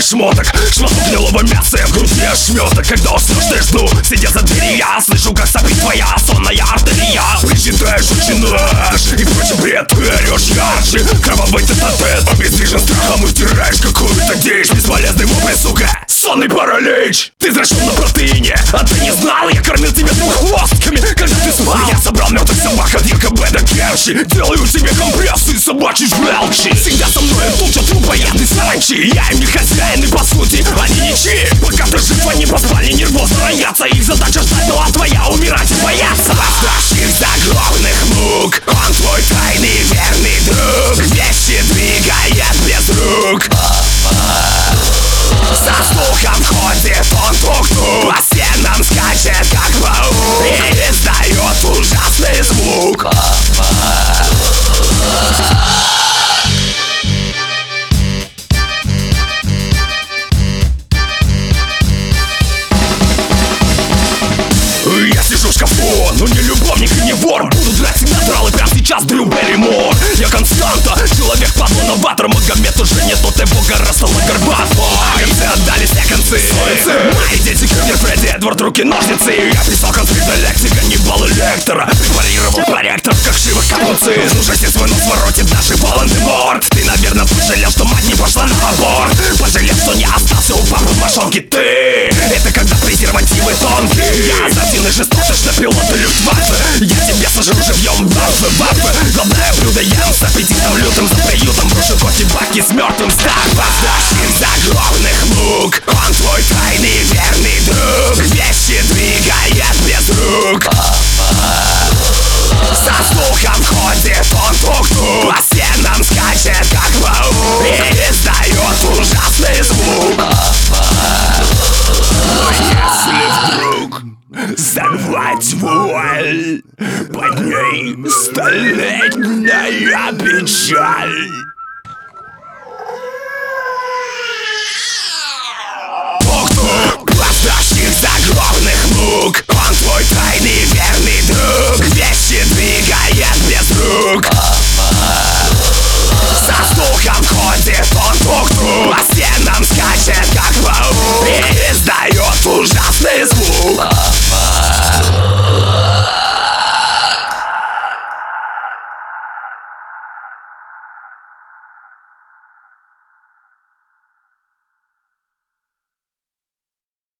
шмоток. Шматок гнилого мяса, в груди ошметок. Когда уснешь, ты жду, сидя за дверью, я слышу, как сопит твоя сонная артерия. Причитаешь, начинаешь, и прочим бред, ты орешь ярче. Кровавый тет-а-тет, обездвижен страхом, утираешь какую-то дичь. Бесполезный вопль, сука, сонный паралич. Ты зрачен на протеине, а ты не знал, я кормил тебя двуххвостками, когда ты спал. Я собрал мертвых собак от ЕКБ до Керчи. Делаю тебе компрессы собачьи желчи. Всегда со мной туча трупоядный саранчи. Я им не хозяин и по сути они ничьи. Пока ты жив, они поспали нервозно роятся. Их задача ждать, ну а твоя умирать и бояться. Поставщик загробных мук, он твой тайный верный друг. Вещи двигает без рук. Со слухом ходит он тук-тук, по стенам скачет как паук и издает ужасный звук. Я сижу в шкафу, но не любовник и не вор. Буду драть всегда драл и прямо сейчас Дрю Берримор. Я константа, человек падла новатор. Магомед уже не тот, и бога растала горбату. Концы отдали все концы. Мои дети Кирнер, Фредди, Эдвард, руки-ножницы. Я писал конфликта лексика, не бал лектора. Препарировал проектор, как шивы капуцы. Слушайте, свой нос воротит даже Волан-де-Морт. Ты, наверное, пожалел, что мать не пошла на аборт. Пожалел, что не остался у папы в мошонке. Ты, это когда презервативы тонкие. Я азартный жестокостный пилот Люфтваффе. Я тебя сожру живьем, ваффе. Главное блюдо ем с аппетитом лютым. За приютом брошу кофе баки с мертвым стак. Поставщик загробных мук, он твой тайный верный друг. Вещи двигает без рук. Со слухом ходит он тук-тук, по стенам скачет как паук и издает ужасный звук. Но если вдруг зарвать вуаль, под ней столетняя печаль.